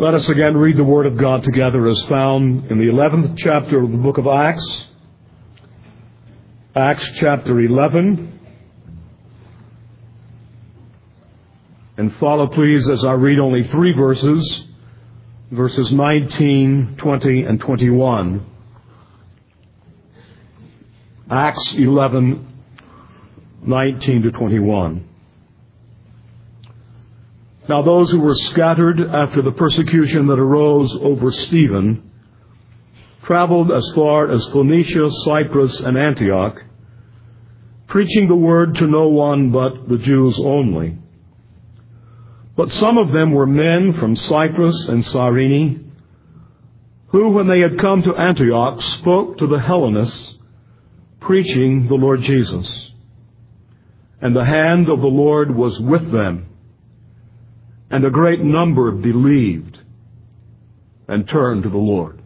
Let us again read the Word of God together as found in the 11th chapter of the book of Acts. Acts chapter 11. And follow, please, as I read only 3 verses, verses 19, 20, and 21. Acts 11, 19 to 21. Now those who were scattered after the persecution that arose over Stephen traveled as far as Phoenicia, Cyprus, and Antioch, preaching the word to no one but the Jews only. But some of them were men from Cyprus and Cyrene, who, when they had come to Antioch, spoke to the Hellenists, preaching the Lord Jesus. And the hand of the Lord was with them, and a great number believed and turned to the Lord.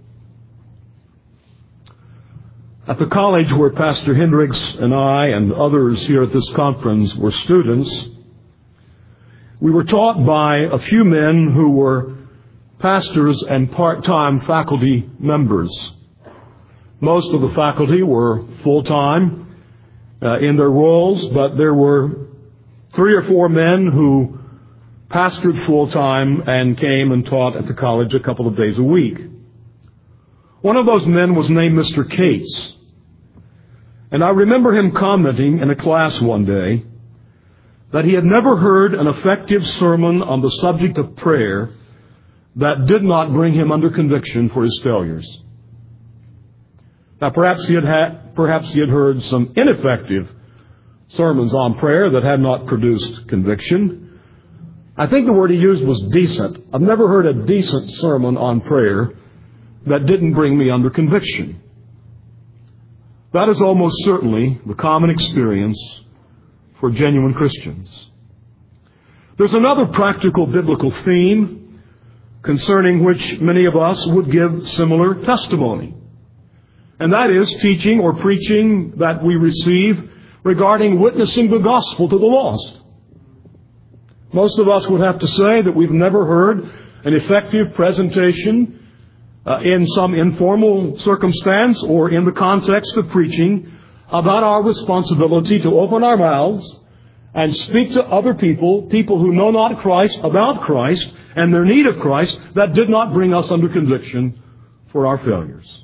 At the college where Pastor Hendricks and I and others here at this conference were students, we were taught by a few men who were pastors and part-time faculty members. Most of the faculty were full-time in their roles, but there were 3 or 4 men who pastored full-time and came and taught at the college a couple of days a week. One of those men was named Mr. Cates. And I remember him commenting in a class one day that he had never heard an effective sermon on the subject of prayer that did not bring him under conviction for his failures. Now, perhaps he had heard some ineffective sermons on prayer that had not produced conviction. I think the word he used was decent. I've never heard a decent sermon on prayer that didn't bring me under conviction. That is almost certainly the common experience for genuine Christians. There's another practical biblical theme concerning which many of us would give similar testimony. And that is teaching or preaching that we receive regarding witnessing the gospel to the lost. Most of us would have to say that we've never heard an effective presentation in some informal circumstance or in the context of preaching about our responsibility to open our mouths and speak to other people who know not Christ, about Christ, and their need of Christ, that did not bring us under conviction for our failures.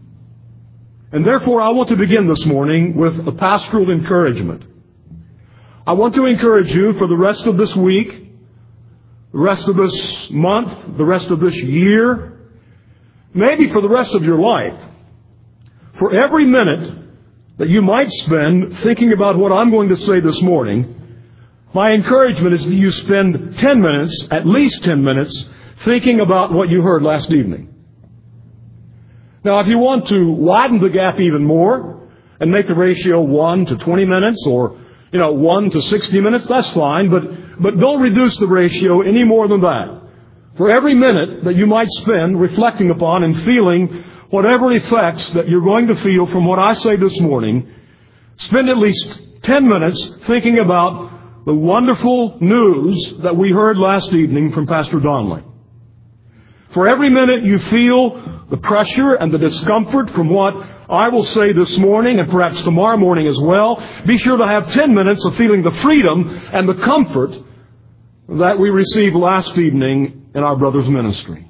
And therefore, I want to begin this morning with a pastoral encouragement. I want to encourage you for the rest of this week, the rest of this month, the rest of this year, maybe for the rest of your life, for every minute that you might spend thinking about what I'm going to say this morning, my encouragement is that you spend 10 minutes, at least 10 minutes, thinking about what you heard last evening. Now, if you want to widen the gap even more and make the ratio 1 to 20 minutes or 1 to 60 minutes, that's fine, but don't reduce the ratio any more than that. For every minute that you might spend reflecting upon and feeling whatever effects that you're going to feel from what I say this morning, spend at least 10 minutes thinking about the wonderful news that we heard last evening from Pastor Donnelly. For every minute you feel the pressure and the discomfort from what I will say this morning and perhaps tomorrow morning as well, be sure to have 10 minutes of feeling the freedom and the comfort that we received last evening in our brother's ministry.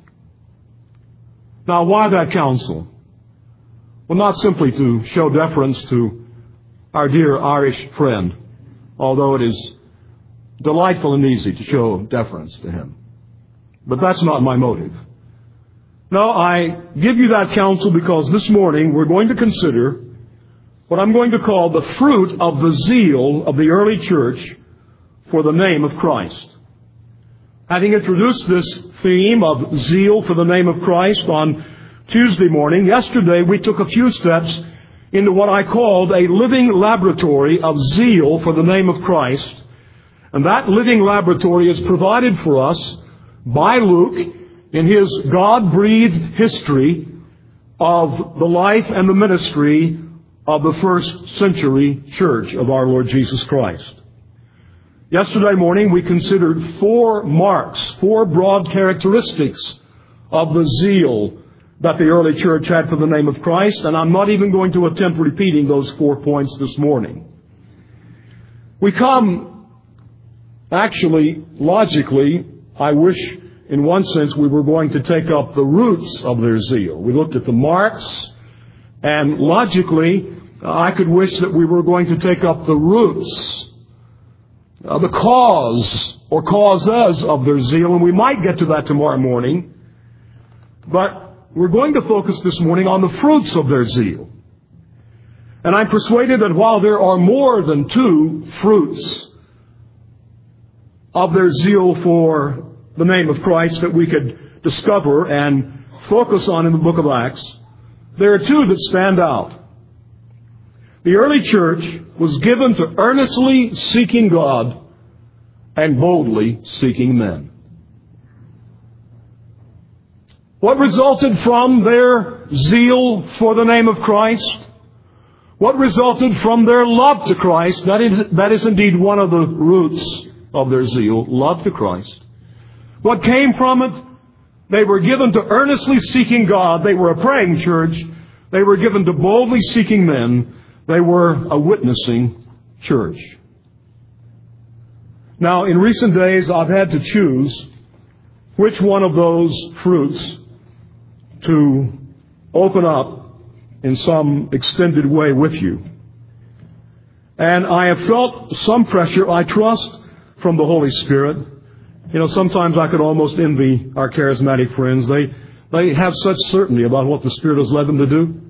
Now, why that counsel? Well, not simply to show deference to our dear Irish friend, although it is delightful and easy to show deference to him. But that's not my motive. No, I give you that counsel because this morning we're going to consider what I'm going to call the fruit of the zeal of the early church for the name of Christ. Having introduced this theme of zeal for the name of Christ on Tuesday morning, yesterday we took a few steps into what I called a living laboratory of zeal for the name of Christ. And that living laboratory is provided for us by Luke in his God-breathed history of the life and the ministry of the first century church of our Lord Jesus Christ. Yesterday morning we considered 4 marks, 4 broad characteristics of the zeal that the early church had for the name of Christ, and I'm not even going to attempt repeating those 4 points this morning. We come, actually, logically, I wish in one sense we were going to take up the roots of their zeal. We looked at the marks, and logically, I could wish that we were going to take up the roots, the cause or causes of their zeal, and we might get to that tomorrow morning. But we're going to focus this morning on the fruits of their zeal. And I'm persuaded that while there are more than 2 fruits of their zeal for the name of Christ that we could discover and focus on in the book of Acts, there are 2 that stand out. The early church was given to earnestly seeking God and boldly seeking men. What resulted from their zeal for the name of Christ? What resulted from their love to Christ? That is indeed one of the roots of their zeal, love to Christ. What came from it? They were given to earnestly seeking God. They were a praying church. They were given to boldly seeking men. They were a witnessing church. Now, in recent days, I've had to choose which one of those fruits to open up in some extended way with you. And I have felt some pressure, I trust, from the Holy Spirit. You know, sometimes I could almost envy our charismatic friends. They have such certainty about what the Spirit has led them to do.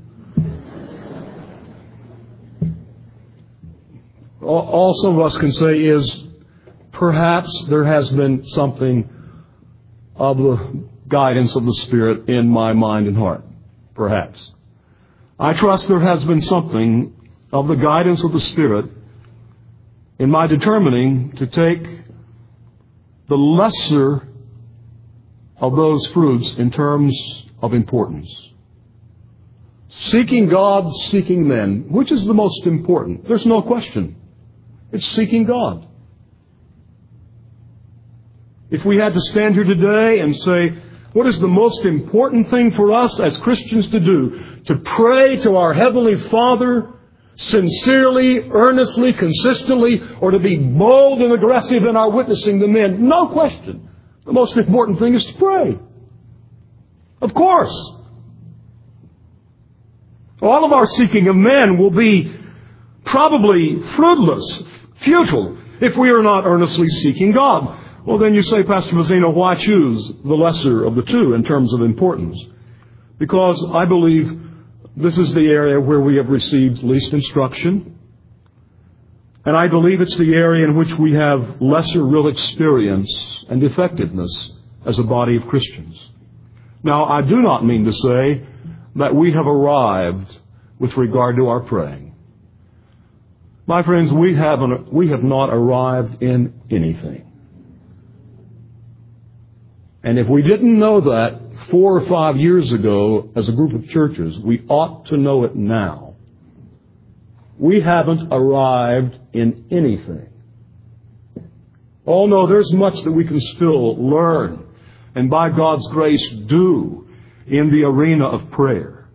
All some of us can say is, perhaps there has been something of the guidance of the Spirit in my mind and heart. Perhaps. I trust there has been something of the guidance of the Spirit in my determining to take the lesser of those fruits in terms of importance. Seeking God, seeking men. Which is the most important? There's no question. It's seeking God. If we had to stand here today and say, what is the most important thing for us as Christians to do? To pray to our Heavenly Father sincerely, earnestly, consistently, or to be bold and aggressive in our witnessing to men? No question. The most important thing is to pray. Of course. All of our seeking of men will be probably fruitless, futile, if we are not earnestly seeking God. Well, then you say, Pastor Mazzino, why choose the lesser of the 2 in terms of importance? Because I believe this is the area where we have received least instruction. And I believe it's the area in which we have lesser real experience and effectiveness as a body of Christians. Now, I do not mean to say that we have arrived with regard to our praying. My friends, we have not arrived in anything. And if we didn't know that 4 or 5 years ago as a group of churches, we ought to know it now. We haven't arrived in anything. Oh no, there's much that we can still learn and by God's grace do in the arena of prayer.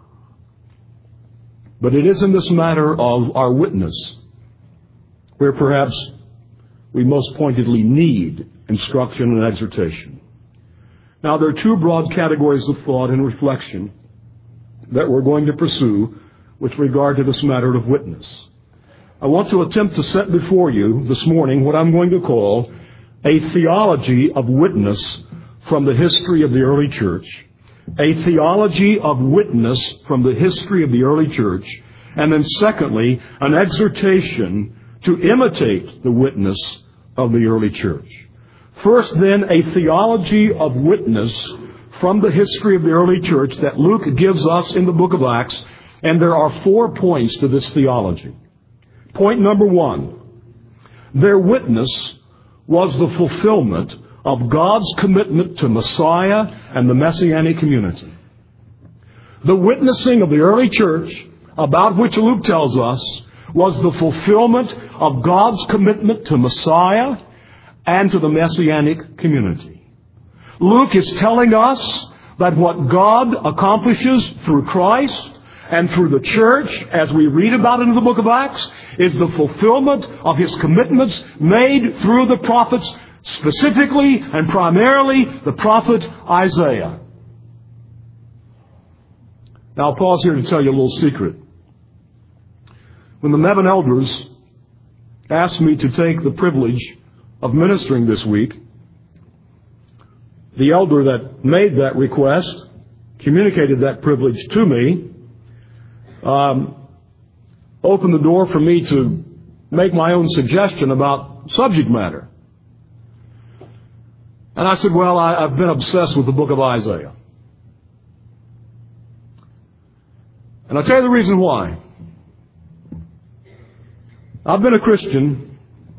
But it is in this matter of our witness where perhaps we most pointedly need instruction and exhortation. Now, there are 2 broad categories of thought and reflection that we're going to pursue with regard to this matter of witness. I want to attempt to set before you this morning what I'm going to call a theology of witness from the history of the early church. A theology of witness from the history of the early church. And then secondly, an exhortation to imitate the witness of the early church. First, then, a theology of witness from the history of the early church that Luke gives us in the book of Acts. And there are 4 points to this theology. Point number 1. Their witness was the fulfillment of God's commitment to Messiah and the Messianic community. The witnessing of the early church, about which Luke tells us, was the fulfillment of God's commitment to Messiah and to the Messianic community. Luke is telling us that what God accomplishes through Christ and through the church, as we read about in the book of Acts, is the fulfillment of His commitments made through the prophets, specifically and primarily the prophet Isaiah. Now I'll pause here to tell you a little secret. When the Mebane elders asked me to take the privilege of ministering this week, the elder that made that request communicated that privilege to me, opened the door for me to make my own suggestion about subject matter. And I said, well, I've been obsessed with the book of Isaiah. And I'll tell you the reason why. I've been a Christian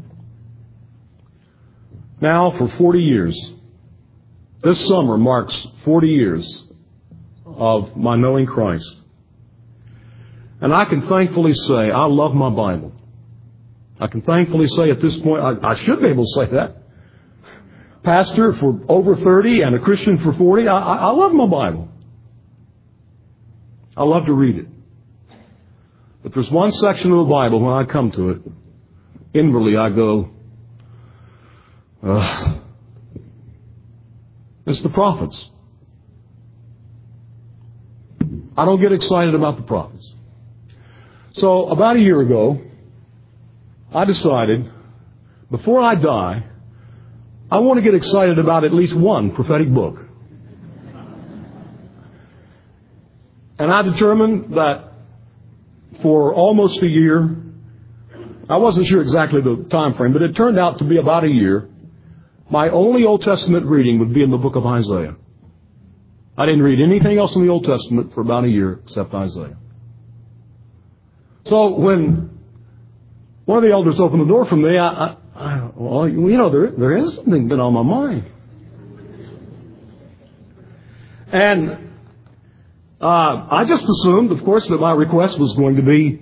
now for 40 years. This summer marks 40 years of my knowing Christ. And I can thankfully say I love my Bible. I can thankfully say at this point, I should be able to say that. Pastor for over 30 and a Christian for 40, I love my Bible. I love to read it. But there's one section of the Bible, when I come to it, inwardly I go, it's the prophets. I don't get excited about the prophets. So about a year ago, I decided, before I die, I want to get excited about at least one prophetic book. And I determined that for almost a year, I wasn't sure exactly the time frame, but it turned out to be about a year, my only Old Testament reading would be in the book of Isaiah. I didn't read anything else in the Old Testament for about a year except Isaiah. So when one of the elders opened the door for me, well, you know, there is something been on my mind. And I just assumed, of course, that my request was going to be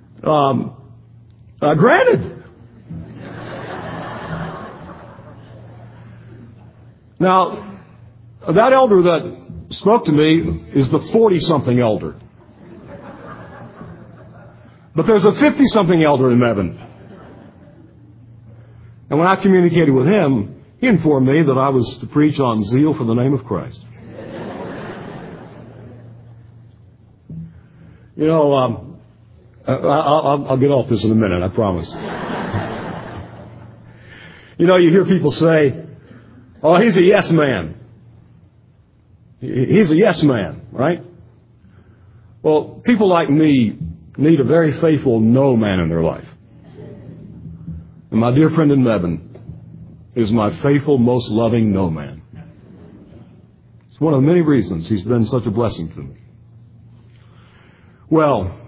granted. Now, that elder that spoke to me is the 40-something elder. But there's a 50-something elder in Mebane. And when I communicated with him, he informed me that I was to preach on zeal for the name of Christ. You know, I'll get off this in a minute, I promise. You know, you hear people say, oh, he's a yes man. He's a yes man, right? Well, people like me need a very faithful no man in their life. And my dear friend in Mebane is my faithful, most loving no man. It's one of the many reasons he's been such a blessing to me. Well,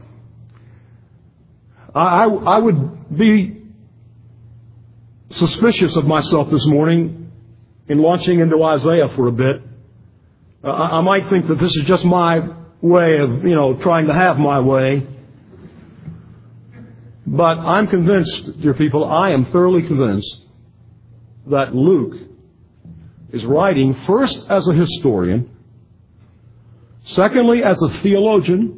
I would be suspicious of myself this morning in launching into Isaiah for a bit. I might think that this is just my way of, trying to have my way. But I'm convinced, dear people, I am thoroughly convinced that Luke is writing first as a historian, secondly as a theologian.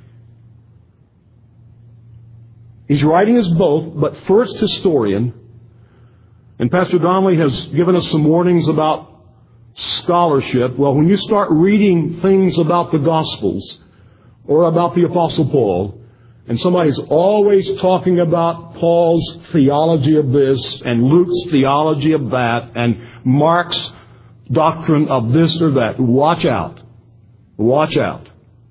He's writing as both, but first historian. And Pastor Donnelly has given us some warnings about scholarship. Well, when you start reading things about the Gospels or about the Apostle Paul, and somebody's always talking about Paul's theology of this and Luke's theology of that and Mark's doctrine of this or that, watch out. Watch out.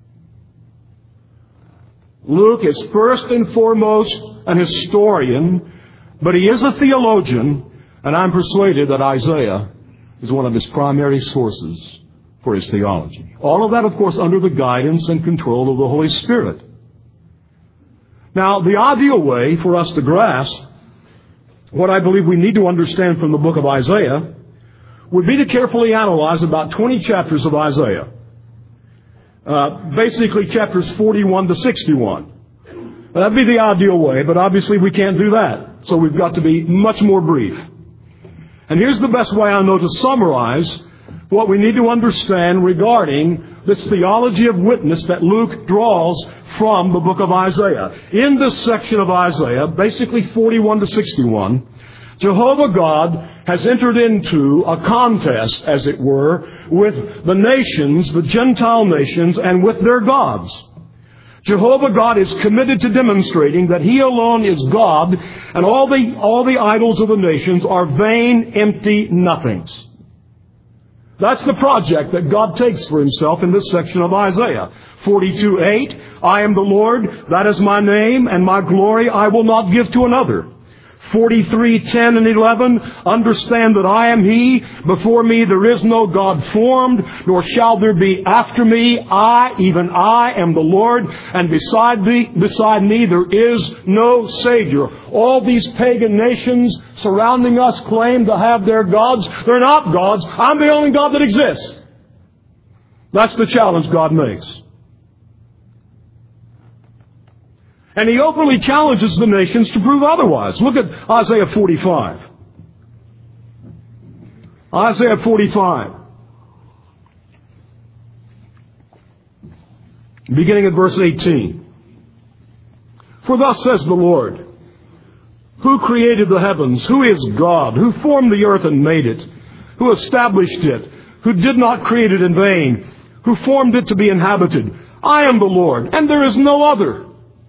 Luke is first and foremost an historian, but he is a theologian, and I'm persuaded that Isaiah is one of his primary sources for his theology. All of that, of course, under the guidance and control of the Holy Spirit. Now, the ideal way for us to grasp what I believe we need to understand from the book of Isaiah would be to carefully analyze about 20 chapters of Isaiah. Basically chapters 41 to 61. Now, that'd be the ideal way, but obviously we can't do that. So we've got to be much more brief. And here's the best way I know to summarize what we need to understand regarding this theology of witness that Luke draws from the book of Isaiah. In this section of Isaiah, basically 41 to 61, Jehovah God has entered into a contest, as it were, with the nations, the Gentile nations, and with their gods. Jehovah God is committed to demonstrating that He alone is God, and all the idols of the nations are vain, empty nothings. That's the project that God takes for Himself in this section of Isaiah. 42:8, I am the Lord, that is my name, and my glory I will not give to another. 43:10 and 11, understand that I am He. Before me there is no God formed, nor shall there be after me. Even I, am the Lord, and beside me there is no Savior. All these pagan nations surrounding us claim to have their gods. They're not gods. I'm the only God that exists. That's the challenge God makes. And He openly challenges the nations to prove otherwise. Look at Isaiah 45. Isaiah 45. Beginning at verse 18. For thus says the Lord, who created the heavens? Who is God? Who formed the earth and made it? Who established it? Who did not create it in vain? Who formed it to be inhabited? I am the Lord, and there is no other.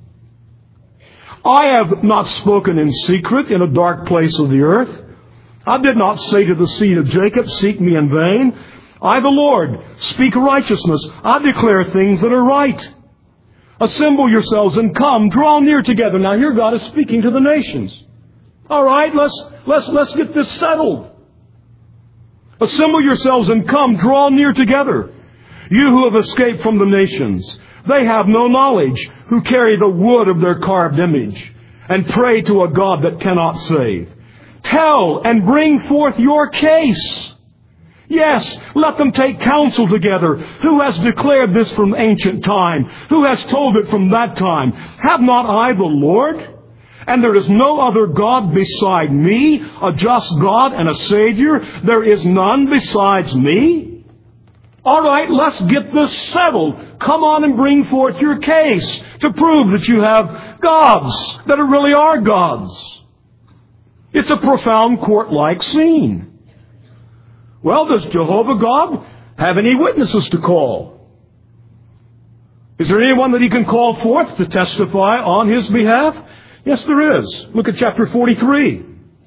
I have not spoken in secret in a dark place of the earth. I did not say to the seed of Jacob, seek me in vain. I, the Lord, speak righteousness. I declare things that are right. Assemble yourselves and come, draw near together. Now here God is speaking to the nations. All right, let's get this settled. Assemble yourselves and come, draw near together. You who have escaped from the nations, they have no knowledge, who carry the wood of their carved image, and pray to a God that cannot save. Tell and bring forth your case. Yes, let them take counsel together. Who has declared this from ancient time? Who has told it from that time? Have not I the Lord? And there is no other God beside me, a just God and a Savior. There is none besides me. All right, let's get this settled. Come on and bring forth your case to prove that you have gods, that it really are gods. It's a profound court-like scene. Well, does Jehovah God have any witnesses to call? Is there anyone that He can call forth to testify on His behalf? Yes, there is. Look at chapter 43.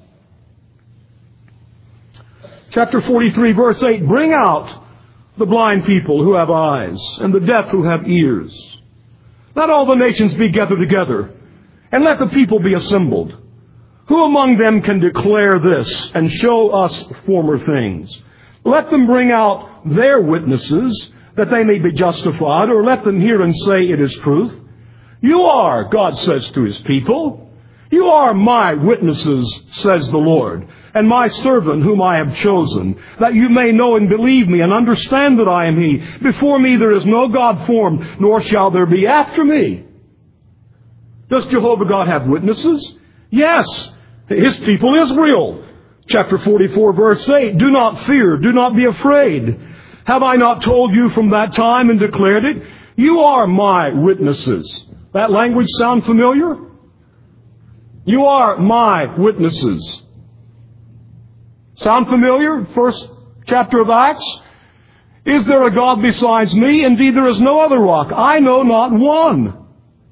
Chapter 43, verse 8. Bring out the blind people who have eyes, and the deaf who have ears. Let all the nations be gathered together, and let the people be assembled. Who among them can declare this, and show us former things? Let them bring out their witnesses, that they may be justified, or let them hear and say it is truth. You are, God says to His people, you are my witnesses, says the Lord, and my servant whom I have chosen, that you may know and believe me and understand that I am He. Before me there is no God formed, nor shall there be after me. Does Jehovah God have witnesses? Yes, His people Israel. Chapter 44, verse 8, do not fear, do not be afraid. Have I not told you from that time and declared it? You are my witnesses. That language sound familiar? You are my witnesses. Sound familiar? First chapter of Acts. Is there a God besides me? Indeed, there is no other rock. I know not one.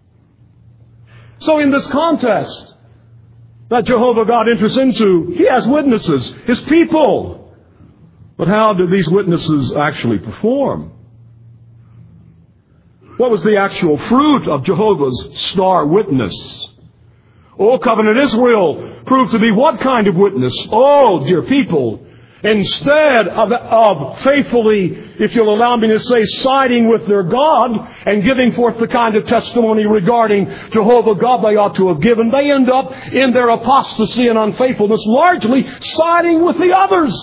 So in this contest that Jehovah God enters into, He has witnesses, His people. But how do these witnesses actually perform? What was the actual fruit of Jehovah's star witness? Oh, covenant Israel proved to be what kind of witness? Oh, dear people, instead of faithfully, if you'll allow me to say, siding with their God and giving forth the kind of testimony regarding Jehovah God they ought to have given, they end up in their apostasy and unfaithfulness largely siding with the others.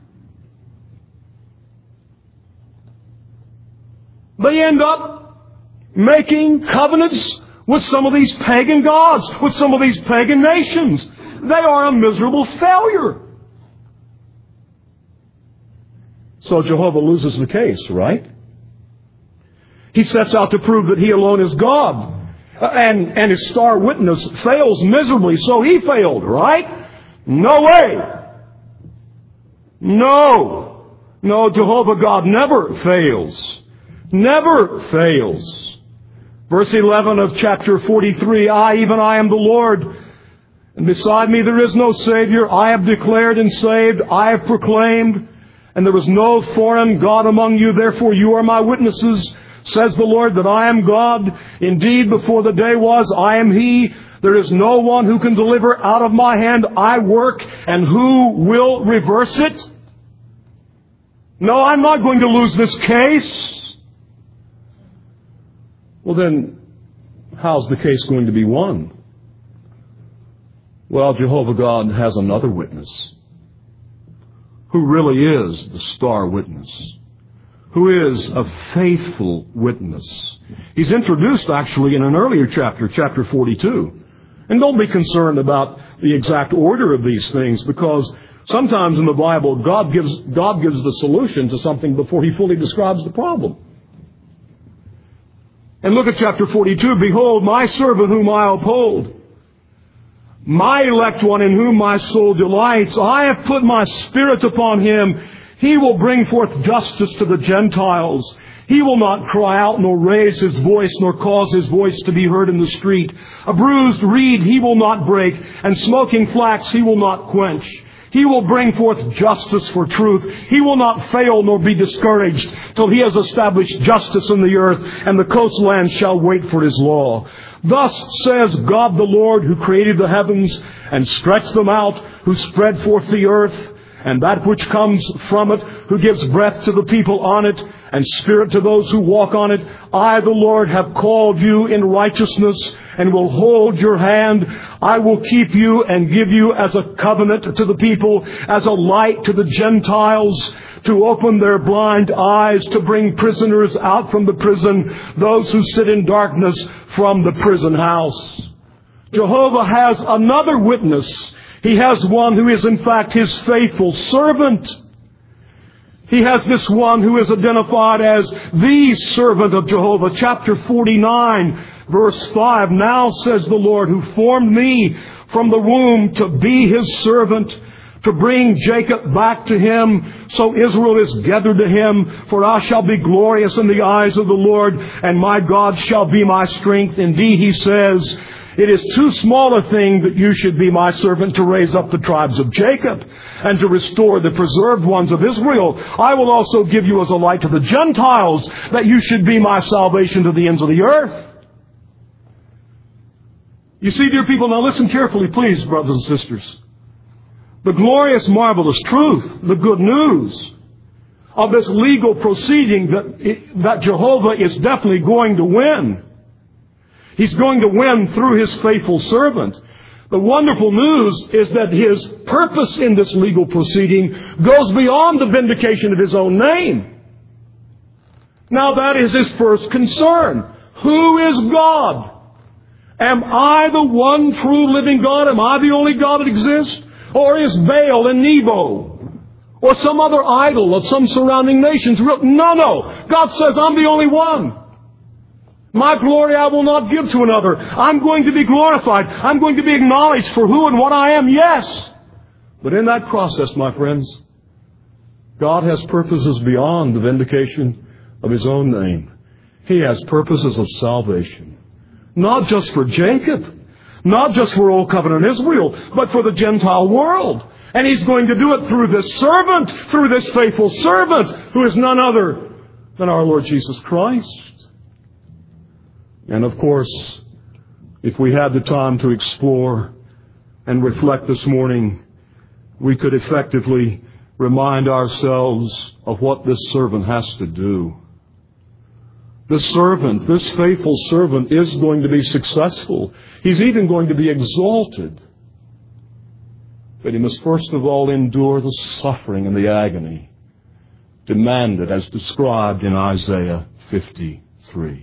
They end up making covenants with some of these pagan gods, with some of these pagan nations. They are a miserable failure. So Jehovah loses the case, right? He sets out to prove that He alone is God. And His star witness fails miserably, so He failed, right? No way. No, Jehovah God never fails. Never fails. Verse 11 of chapter 43, even I am the Lord, and beside me there is no Savior. I have declared and saved, I have proclaimed, and there is no foreign God among you. Therefore you are my witnesses, says the Lord, that I am God. Indeed, before the day was, I am He. There is no one who can deliver out of my hand. I work, and who will reverse it? No, I'm not going to lose this case. Well then, how's the case going to be won? Well, Jehovah God has another witness, who really is the star witness, who is a faithful witness. He's introduced actually in an earlier chapter, chapter 42. And don't be concerned about the exact order of these things, because sometimes in the Bible, God gives the solution to something before He fully describes the problem. And look at chapter 42. Behold, my servant whom I uphold, my elect one in whom my soul delights. I have put my Spirit upon him. He will bring forth justice to the Gentiles. He will not cry out, nor raise his voice, nor cause his voice to be heard in the street. A bruised reed He will not break, and smoking flax He will not quench. He will bring forth justice for truth. He will not fail nor be discouraged till He has established justice in the earth, and the coastlands shall wait for His law. Thus says God the Lord, who created the heavens and stretched them out, who spread forth the earth and that which comes from it, who gives breath to the people on it, and spirit to those who walk on it. I, the Lord, have called you in righteousness, and will hold your hand. I will keep you and give you as a covenant to the people, as a light to the Gentiles, to open their blind eyes, to bring prisoners out from the prison, those who sit in darkness from the prison house. Jehovah has another witness. He has one who is in fact His faithful servant. He has this one who is identified as the servant of Jehovah. Chapter 49, verse 5. Now says the Lord, who formed me from the womb to be His servant, to bring Jacob back to Him, so Israel is gathered to Him. For I shall be glorious in the eyes of the Lord, and my God shall be my strength. Indeed, He says, it is too small a thing that you should be my servant to raise up the tribes of Jacob and to restore the preserved ones of Israel. I will also give you as a light to the Gentiles, that you should be my salvation to the ends of the earth. You see, dear people, now listen carefully, please, brothers and sisters. The glorious, marvelous truth, the good news of this legal proceeding that Jehovah is definitely going to win. He's going to win through His faithful servant. The wonderful news is that His purpose in this legal proceeding goes beyond the vindication of His own name. Now that is His first concern. Who is God? Am I the one true living God? Am I the only God that exists? Or is Baal and Nebo or some other idol of some surrounding nations real? No. God says, I'm the only one. My glory I will not give to another. I'm going to be glorified. I'm going to be acknowledged for who and what I am, yes. But in that process, my friends, God has purposes beyond the vindication of His own name. He has purposes of salvation. Not just for Jacob, not just for Old Covenant Israel, but for the Gentile world. And He's going to do it through this servant, through this faithful servant, who is none other than our Lord Jesus Christ. And of course, if we had the time to explore and reflect this morning, we could effectively remind ourselves of what this servant has to do. This servant, this faithful servant, is going to be successful. He's even going to be exalted. But he must first of all endure the suffering and the agony demanded as described in Isaiah 53.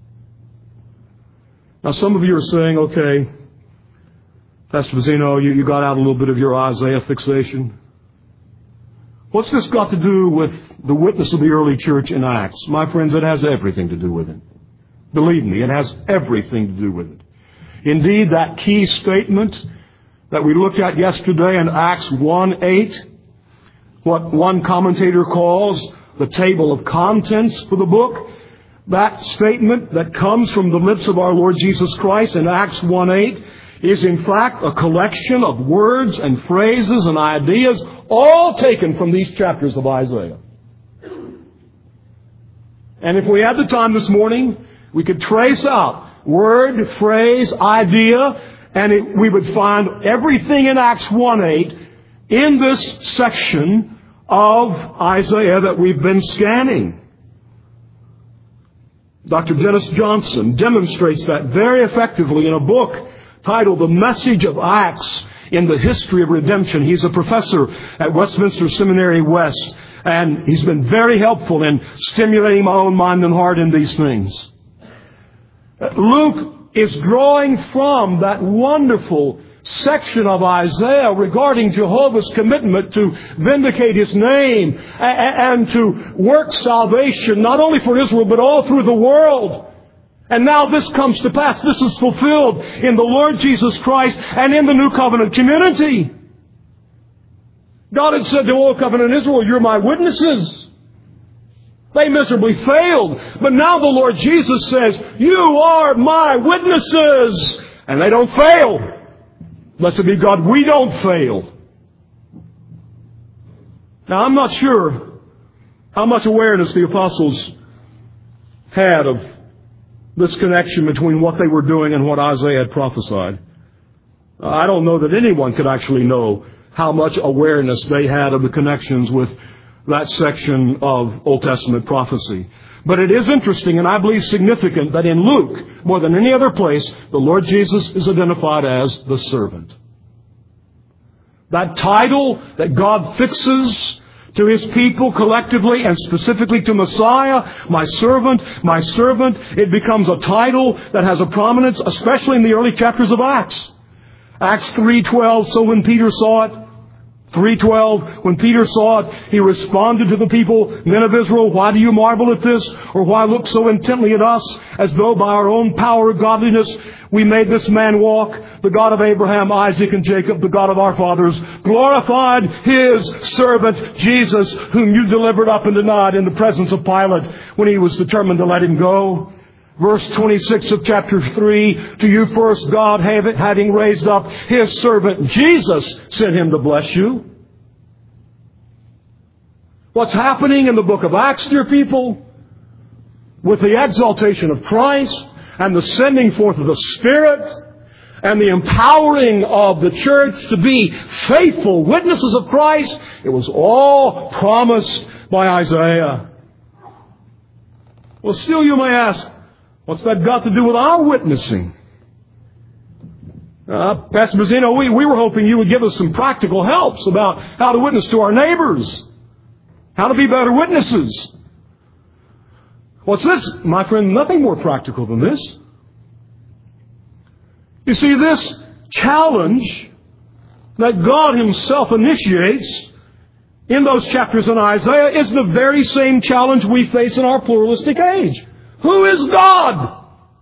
Now some of you are saying, okay, Pastor Mazzino, you got out a little bit of your Isaiah fixation. What's this got to do with the witness of the early church in Acts? My friends, it has everything to do with it. Believe me, it has everything to do with it. Indeed, that key statement that we looked at yesterday in Acts 1:8, what one commentator calls the table of contents for the book, that statement that comes from the lips of our Lord Jesus Christ in Acts 1:8 is in fact a collection of words and phrases and ideas all taken from these chapters of Isaiah. And if we had the time this morning, we could trace out word, phrase, idea, and we would find everything in Acts 1:8 in this section of Isaiah that we've been scanning. Dr. Dennis Johnson demonstrates that very effectively in a book titled The Message of Acts in the History of Redemption. He's a professor at Westminster Seminary West, and he's been very helpful in stimulating my own mind and heart in these things. Luke is drawing from that wonderful section of Isaiah regarding Jehovah's commitment to vindicate His name and to work salvation not only for Israel but all through the world. And now this comes to pass. This is fulfilled in the Lord Jesus Christ and in the New Covenant community. God had said to Old Covenant Israel, "You're my witnesses." They miserably failed. But now the Lord Jesus says, "You are my witnesses." And they don't fail. Blessed be God, we don't fail. Now, I'm not sure how much awareness the apostles had of this connection between what they were doing and what Isaiah had prophesied. I don't know that anyone could actually know how much awareness they had of the connections with that section of Old Testament prophecy. But it is interesting and I believe significant that in Luke, more than any other place, the Lord Jesus is identified as the servant. That title that God fixes to His people collectively and specifically to Messiah, my servant, it becomes a title that has a prominence, especially in the early chapters of Acts. Acts 3:12, so when Peter saw it, 3:12, when Peter saw it, he responded to the people, "Men of Israel, why do you marvel at this? Or why look so intently at us, as though by our own power of godliness we made this man walk? The God of Abraham, Isaac, and Jacob, the God of our fathers, glorified His servant Jesus, whom you delivered up and denied in the presence of Pilate when he was determined to let Him go." Verse 26 of chapter 3, "To you first God, having raised up His servant Jesus, sent Him to bless you." What's happening in the book of Acts, dear people, with the exaltation of Christ and the sending forth of the Spirit and the empowering of the church to be faithful witnesses of Christ, it was all promised by Isaiah. Well, still you may ask, what's that got to do with our witnessing? Pastor Mazzino, we were hoping you would give us some practical helps about how to witness to our neighbors, how to be better witnesses. What's this, my friend? Nothing more practical than this. You see, this challenge that God Himself initiates in those chapters in Isaiah is the very same challenge we face in our pluralistic age. Who is God?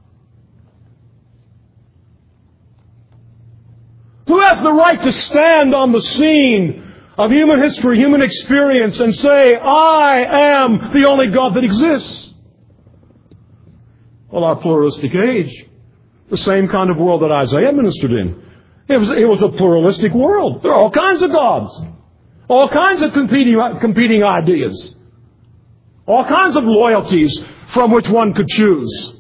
Who has the right to stand on the scene of human history, human experience, and say, "I am the only God that exists"? Well, our pluralistic age, the same kind of world that Isaiah ministered in. It was a pluralistic world. There are all kinds of gods. All kinds of competing ideas. All kinds of loyalties from which one could choose.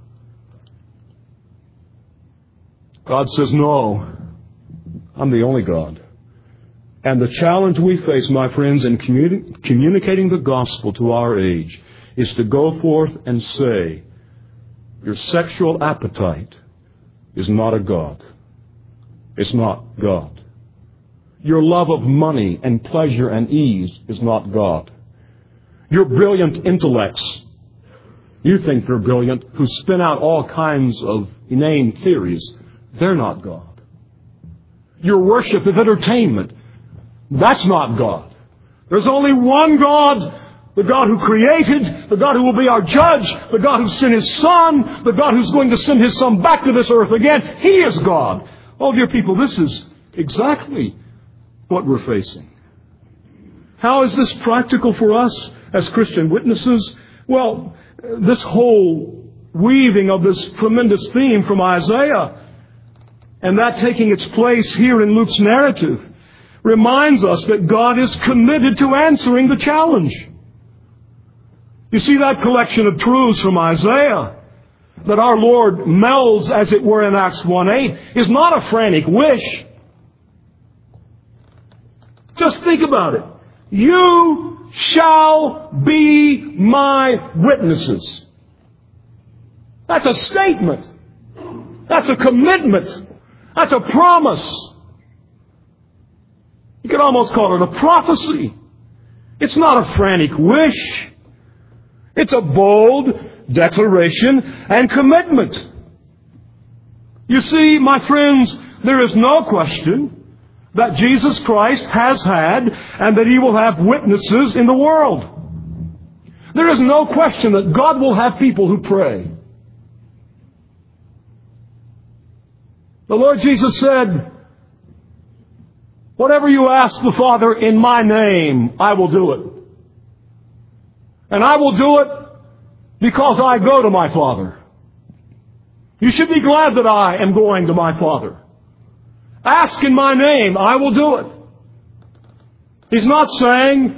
God says, "No, I'm the only God." And the challenge we face, my friends, in communicating the gospel to our age is to go forth and say, your sexual appetite is not a God. It's not God. Your love of money and pleasure and ease is not God. Your brilliant intellects, you think they're brilliant, who spin out all kinds of inane theories, they're not God. Your worship of entertainment, that's not God. There's only one God, the God who created, the God who will be our judge, the God who sent His Son, the God who's going to send His Son back to this earth again. He is God. Oh, dear people, this is exactly what we're facing. How is this practical for us as Christian witnesses? Well, this whole weaving of this tremendous theme from Isaiah and that taking its place here in Luke's narrative reminds us that God is committed to answering the challenge. You see, that collection of truths from Isaiah that our Lord melds, as it were, in Acts 1:8 is not a frantic wish. Just think about it. You shall be my witnesses. That's a statement. That's a commitment. That's a promise. You could almost call it a prophecy. It's not a frantic wish. It's a bold declaration and commitment. You see, my friends, there is no question that Jesus Christ has had and that He will have witnesses in the world. There is no question that God will have people who pray. The Lord Jesus said, whatever you ask the Father in my name, I will do it. And I will do it because I go to my Father. You should be glad that I am going to my Father. Ask in my name, I will do it. He's not saying,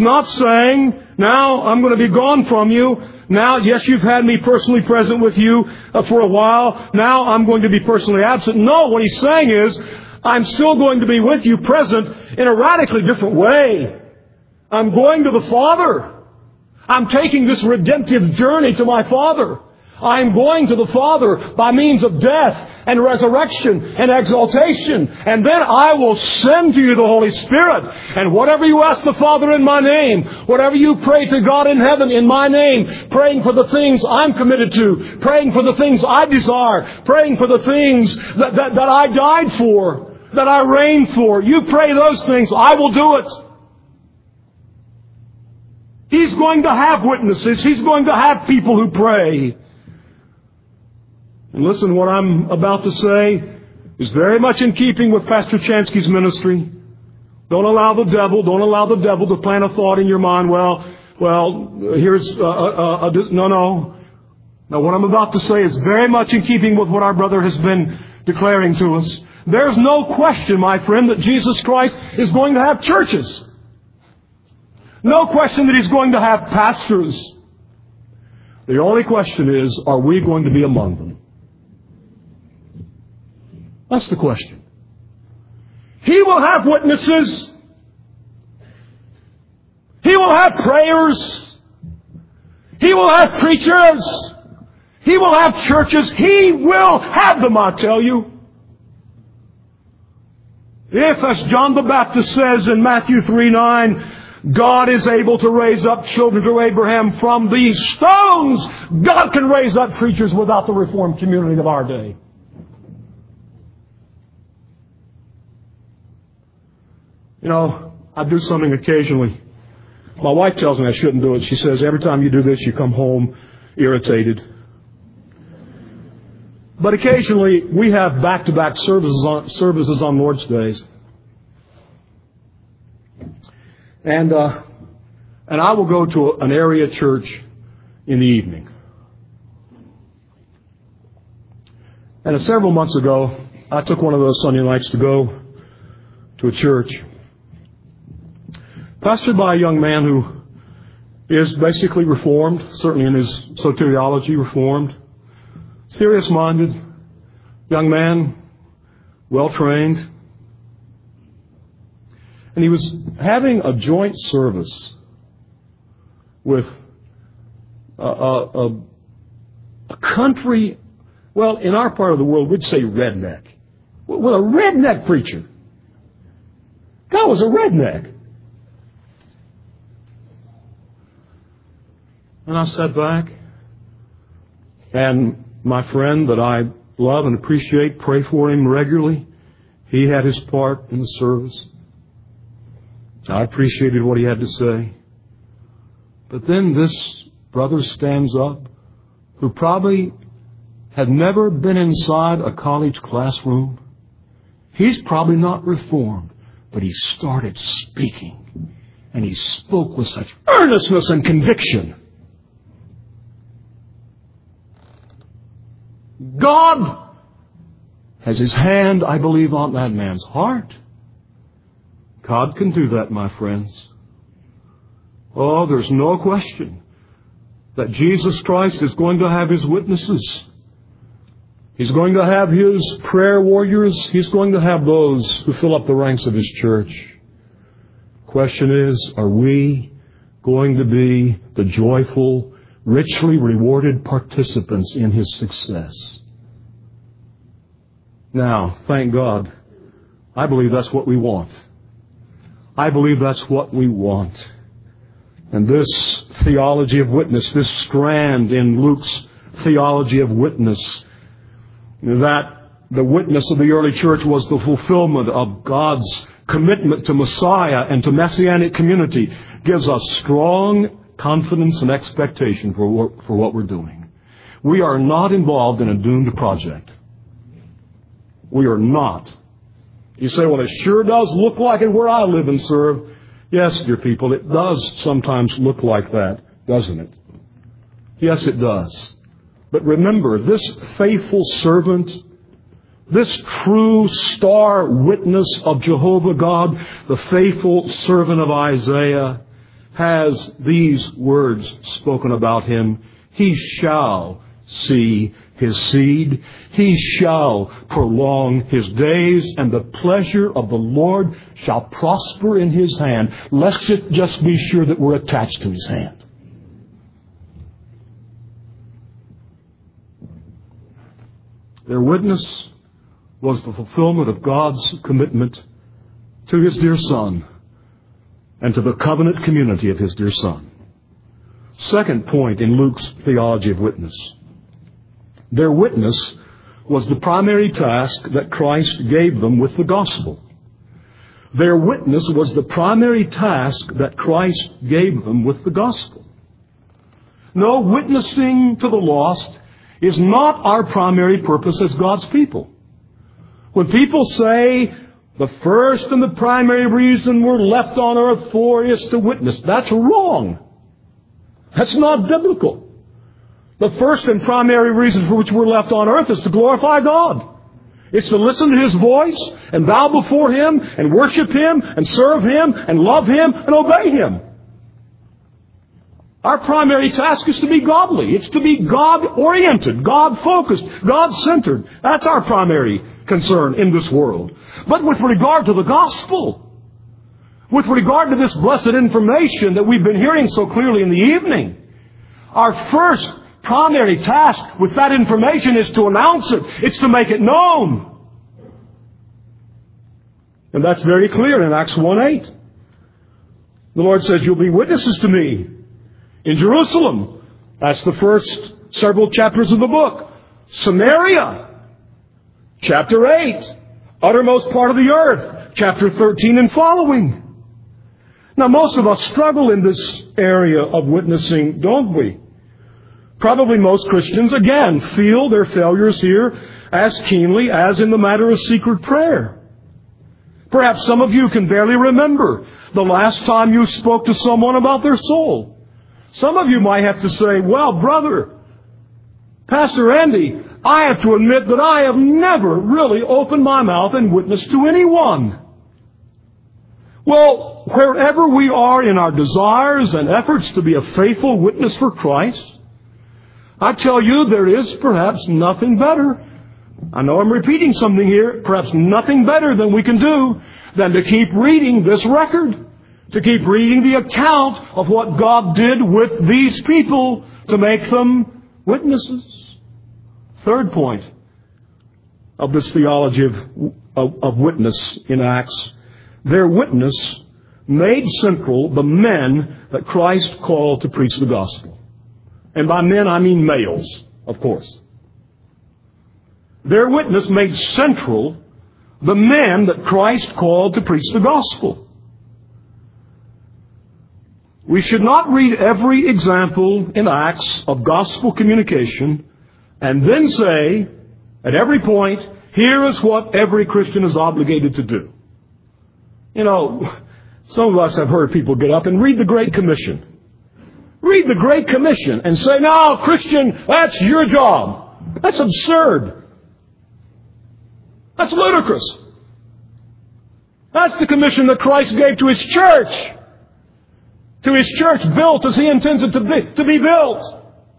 now I'm going to be gone from you. Now, yes, you've had me personally present with you for a while. Now I'm going to be personally absent. No, what He's saying is, I'm still going to be with you present in a radically different way. I'm going to the Father. I'm taking this redemptive journey to my Father. I'm going to the Father by means of death and resurrection and exaltation. And then I will send to you the Holy Spirit. And whatever you ask the Father in my name, whatever you pray to God in heaven in my name, praying for the things I'm committed to, praying for the things I desire, praying for the things that I died for, that I reigned for. You pray those things, I will do it. He's going to have witnesses. He's going to have people who pray. And listen, what I'm about to say is very much in keeping with Pastor Chansky's ministry. Don't allow the devil to plant a thought in your mind, here's, no. Now, what I'm about to say is very much in keeping with what our brother has been declaring to us. There's no question, my friend, that Jesus Christ is going to have churches. No question that He's going to have pastors. The only question is, are we going to be among them? That's the question. He will have witnesses. He will have prayers. He will have preachers. He will have churches. He will have them, I tell you. If, as John the Baptist says in Matthew 3:9, God is able to raise up children to Abraham from these stones, God can raise up preachers without the Reformed community of our day. You know, I do something occasionally. My wife tells me I shouldn't do it. She says, every time you do this, you come home irritated. But occasionally, we have back-to-back services on Lord's Days. And I will go to an area church in the evening. And several months ago, I took one of those Sunday nights to go to a church pastored by a young man who is basically Reformed, certainly in his soteriology Reformed, serious-minded, young man, well-trained. And he was having a joint service with a country, well, in our part of the world, we'd say redneck. With a redneck preacher. God was a redneck. And I sat back, and my friend that I love and appreciate, pray for him regularly. He had his part in the service. I appreciated what he had to say. But then this brother stands up who probably had never been inside a college classroom. He's probably not reformed, but he started speaking. And he spoke with such earnestness and conviction. God has His hand, I believe, on that man's heart. God can do that, my friends. Oh, there's no question that Jesus Christ is going to have His witnesses. He's going to have His prayer warriors. He's going to have those who fill up the ranks of His church. Question is, are we going to be the joyful, richly rewarded participants in His success? Now, thank God, I believe that's what we want. I believe that's what we want. And this theology of witness, this strand in Luke's theology of witness, that the witness of the early church was the fulfillment of God's commitment to Messiah and to Messianic community, gives us strong confidence and expectation for what we're doing. We are not involved in a doomed project. We are not. You say, well, it sure does look like it where I live and serve. Yes, dear people, it does sometimes look like that, doesn't it? Yes, it does. But remember, this faithful servant, this true star witness of Jehovah God, the faithful servant of Isaiah, has these words spoken about him. He shall see his seed. He shall prolong his days, and the pleasure of the Lord shall prosper in his hand. Let's just be sure that we're attached to his hand. Their witness was the fulfillment of God's commitment to His dear Son and to the covenant community of His dear Son. Second point in Luke's theology of witness. Their witness was the primary task that Christ gave them with the gospel. Their witness was the primary task that Christ gave them with the gospel. No, witnessing to the lost is not our primary purpose as God's people. When people say the first and the primary reason we're left on earth for is to witness, that's wrong. That's not biblical. The first and primary reason for which we're left on earth is to glorify God. It's to listen to His voice and bow before Him and worship Him and serve Him and love Him and obey Him. Our primary task is to be godly. It's to be God-oriented, God-focused, God-centered. That's our primary concern in this world. But with regard to the gospel, with regard to this blessed information that we've been hearing so clearly in the evening, our first primary task with that information is to announce it. It's to make it known. And that's very clear in Acts 1:8. The Lord says, you'll be witnesses to me in Jerusalem. That's the first several chapters of the book. Samaria, chapter 8. Uttermost part of the earth, chapter 13 and following. Now, most of us struggle in this area of witnessing, don't we? Probably most Christians, again, feel their failures here as keenly as in the matter of secret prayer. Perhaps some of you can barely remember the last time you spoke to someone about their soul. Some of you might have to say, well, brother, Pastor Andy, I have to admit that I have never really opened my mouth and witnessed to anyone. Well, wherever we are in our desires and efforts to be a faithful witness for Christ, I tell you, there is perhaps nothing better. I know I'm repeating something here. Perhaps nothing better than we can do than to keep reading this record, to keep reading the account of what God did with these people to make them witnesses. Third point of this theology of witness in Acts, their witness made central the men that Christ called to preach the gospel. And by men, I mean males, of course. Their witness made central the men that Christ called to preach the gospel. We should not read every example in Acts of gospel communication and then say, at every point, here is what every Christian is obligated to do. You know, some of us have heard people get up and read the Great Commission. Read the Great Commission and say, "No, Christian, that's your job." That's absurd. That's ludicrous. That's the commission that Christ gave to His church. To His church built as He intends it to be built.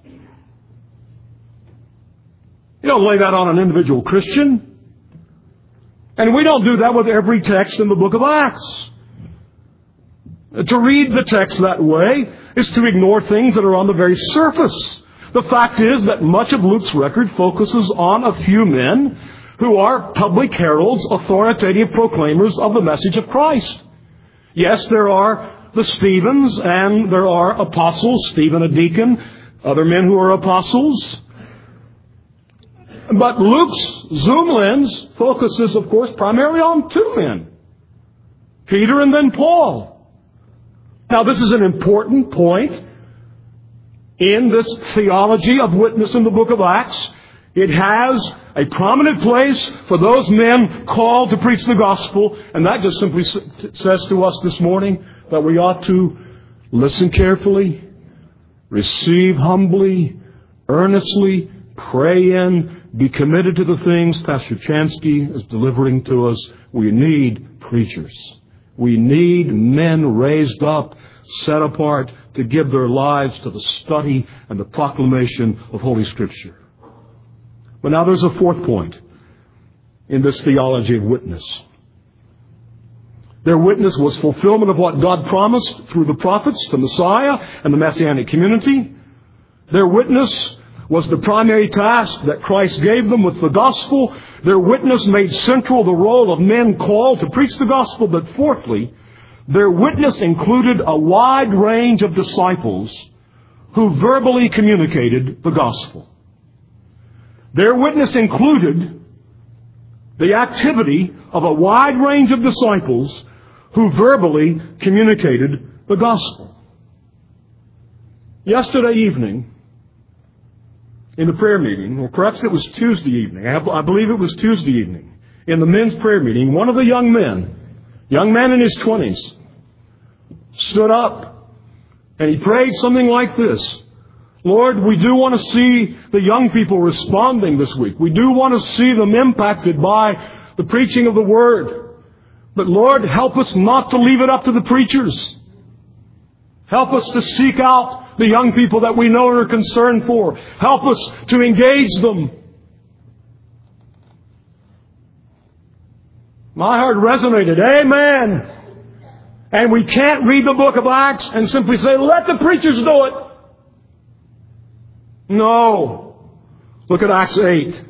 You don't lay that on an individual Christian. And we don't do that with every text in the book of Acts. To read the text that way is to ignore things that are on the very surface. The fact is that much of Luke's record focuses on a few men who are public heralds, authoritative proclaimers of the message of Christ. Yes, there are the Stephens and there are apostles, Stephen a deacon, other men who are apostles. But Luke's zoom lens focuses, of course, primarily on two men, Peter and then Paul. Now, this is an important point in this theology of witness in the book of Acts. It has a prominent place for those men called to preach the gospel, and that just simply says to us this morning that we ought to listen carefully, receive humbly, earnestly, pray in, be committed to the things Pastor Chansky is delivering to us. We need preachers. We need men raised up, set apart to give their lives to the study and the proclamation of Holy Scripture. But now there's a fourth point in this theology of witness. Their witness was fulfillment of what God promised through the prophets to Messiah and the Messianic community. Their witness was the primary task that Christ gave them with the gospel. Their witness made central the role of men called to preach the gospel. But fourthly, their witness included a wide range of disciples who verbally communicated the gospel. Their witness included the activity of a wide range of disciples who verbally communicated the gospel. Yesterday evening, in the prayer meeting, or perhaps it was Tuesday evening, I believe it was Tuesday evening, in the men's prayer meeting, one of the young men in his 20s, stood up and he prayed something like this: Lord, we do want to see the young people responding this week. We do want to see them impacted by the preaching of the Word. But Lord, help us not to leave it up to the preachers. Help us to seek out the young people that we know and are concerned for. Help us to engage them. My heart resonated. Amen. And we can't read the book of Acts and simply say, let the preachers do it. No. Look at Acts 8.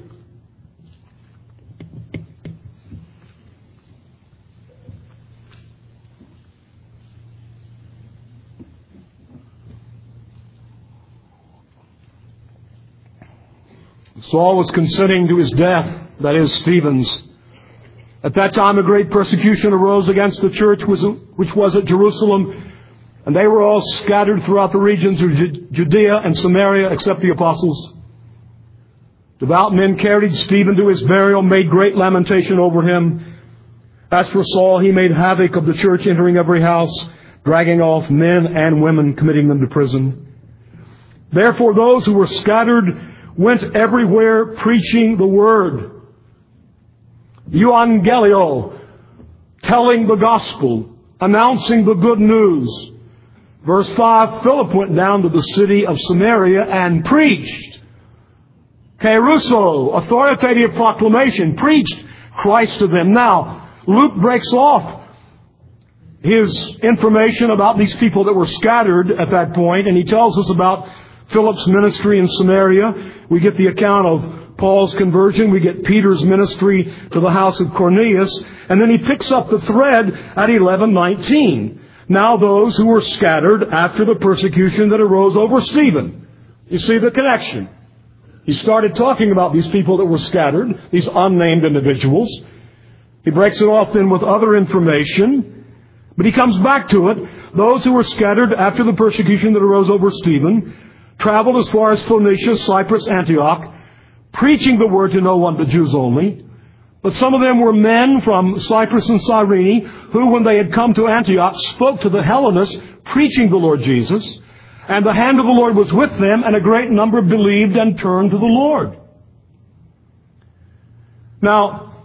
Saul was consenting to his death, that is, Stephen's. At that time, a great persecution arose against the church which was at Jerusalem, and they were all scattered throughout the regions of Judea and Samaria, except the apostles. Devout men carried Stephen to his burial, made great lamentation over him. As for Saul, he made havoc of the church, entering every house, dragging off men and women, committing them to prison. Therefore, those who were scattered went everywhere preaching the word. Euangelio, telling the gospel, announcing the good news. Verse 5, Philip went down to the city of Samaria and preached. Kerusso, authoritative proclamation, preached Christ to them. Now, Luke breaks off his information about these people that were scattered at that point, and he tells us about Philip's ministry in Samaria. We get the account of Paul's conversion. We get Peter's ministry to the house of Cornelius. And then he picks up the thread at 11:19. Now those who were scattered after the persecution that arose over Stephen. You see the connection. He started talking about these people that were scattered, these unnamed individuals. He breaks it off then with other information. But he comes back to it. those who were scattered after the persecution that arose over Stephen, traveled as far as Phoenicia, Cyprus, Antioch, preaching the word to no one but Jews only. But some of them were men from Cyprus and Cyrene, who, when they had come to Antioch, spoke to the Hellenists, preaching the Lord Jesus. And the hand of the Lord was with them, and a great number believed and turned to the Lord. Now,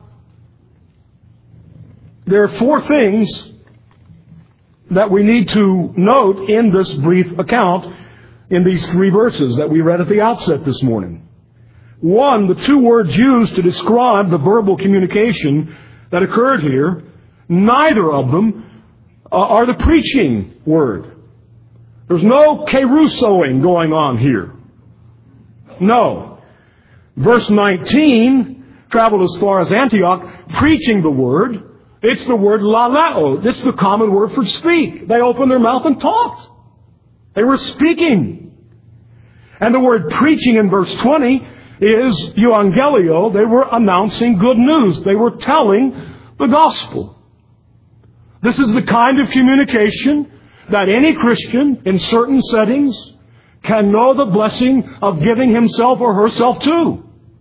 there are four things that we need to note in this brief account in these three verses that we read at the outset this morning. One, the two words used to describe the verbal communication that occurred here, neither of them are the preaching word. There's no kerusoing going on here. No. Verse 19, traveled as far as Antioch, preaching the word. It's the word laleo. It's the common word for speak. They opened their mouth and talked. They were speaking. And the word preaching in verse 20 is euangelio. They were announcing good news. They were telling the gospel. This is the kind of communication that any Christian in certain settings can know the blessing of giving himself or herself to.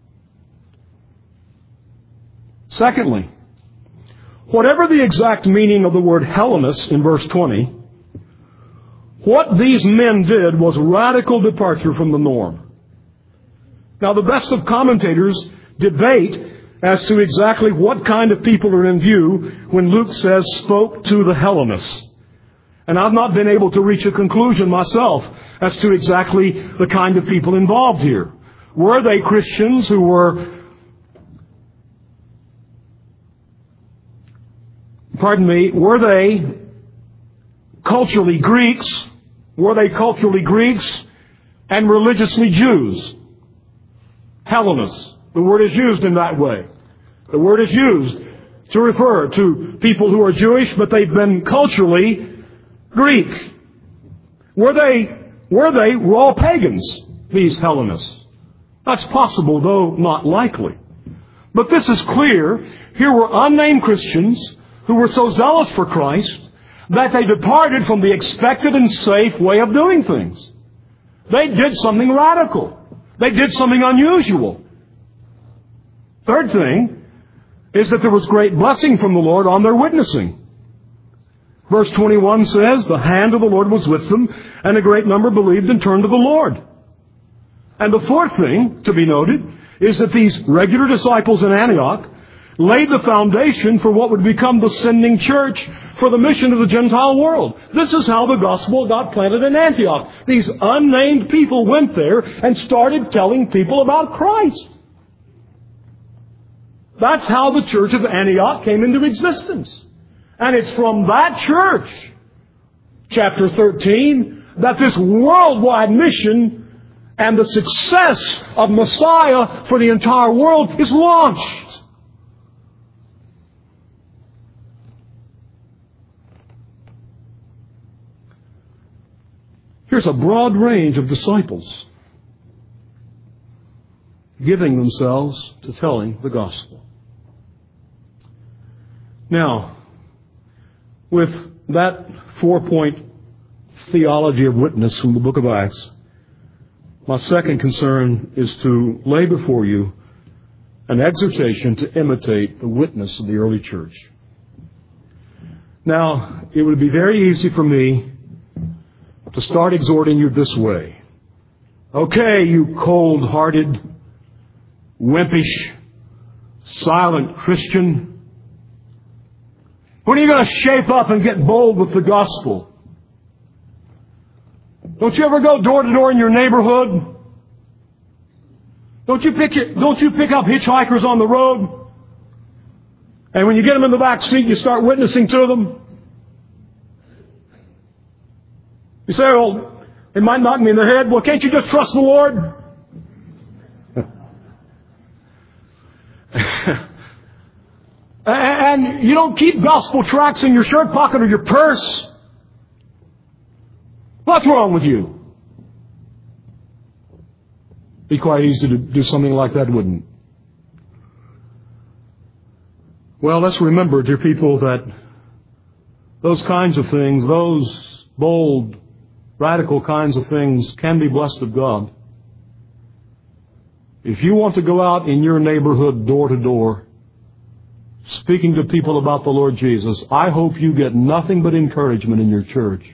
Secondly, whatever the exact meaning of the word Hellenist in verse 20, what these men did was radical departure from the norm. Now, the best of commentators debate as to exactly what kind of people are in view when Luke says, spoke to the Hellenists. And I've not been able to reach a conclusion myself as to exactly the kind of people involved here. Were they Christians who were, were they culturally Greeks? Were they culturally Greeks and religiously Jews? Hellenists. The word is used in that way. The word is used to refer to people who are Jewish, but they've been culturally Greek. Were they raw pagans, these Hellenists? That's possible, though not likely. But this is clear. Here were unnamed Christians who were so zealous for Christ that they departed from the expected and safe way of doing things. They did something radical. They did something unusual. Third thing is that there was great blessing from the Lord on their witnessing. Verse 21 says, the hand of the Lord was with them, and a great number believed and turned to the Lord. And the fourth thing to be noted is that these regular disciples in Antioch laid the foundation for what would become the sending church for the mission to the Gentile world. This is how the gospel got planted in Antioch. These unnamed people went there and started telling people about Christ. That's how the church of Antioch came into existence. And it's from that church, chapter 13, that this worldwide mission and the success of Messiah for the entire world is launched. Here's a broad range of disciples giving themselves to telling the gospel. Now, with that 4-point theology of witness from the book of Acts, my second concern is to lay before you an exhortation to imitate the witness of the early church. Now, it would be very easy for me to start exhorting you this way. Okay, you cold-hearted, wimpish, silent Christian, when are you going to shape up and get bold with the gospel? Don't you ever go door to door in your neighborhood? Don't you pick up hitchhikers on the road? And when you get them in the back seat, you start witnessing to them? You say, well, it might knock me in the head. Well, can't you just trust the Lord? And you don't keep gospel tracts in your shirt pocket or your purse. What's wrong with you? Be quite easy to do something like that, wouldn't it? Well, let's remember, dear people, that those kinds of things, those bold, radical kinds of things can be blessed of God. If you want to go out in your neighborhood door to door, speaking to people about the Lord Jesus, I hope you get nothing but encouragement in your church.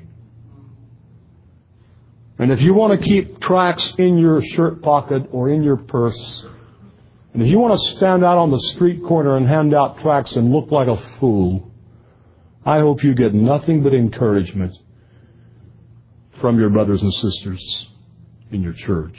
And if you want to keep tracts in your shirt pocket or in your purse, and if you want to stand out on the street corner and hand out tracts and look like a fool, I hope you get nothing but encouragement from your brothers and sisters in your church.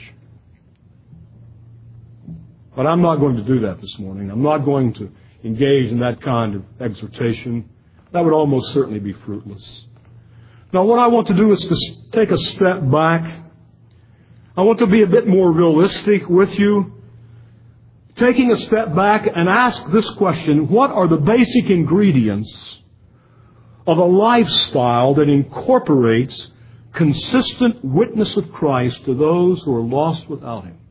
But I'm not going to do that this morning. I'm not going to engage in that kind of exhortation. That would almost certainly be fruitless. Now, what I want to do is to take a step back. I want to be a bit more realistic with you. Taking a step back and ask this question: what are the basic ingredients of a lifestyle that incorporates consistent witness of Christ to those who are lost without Him?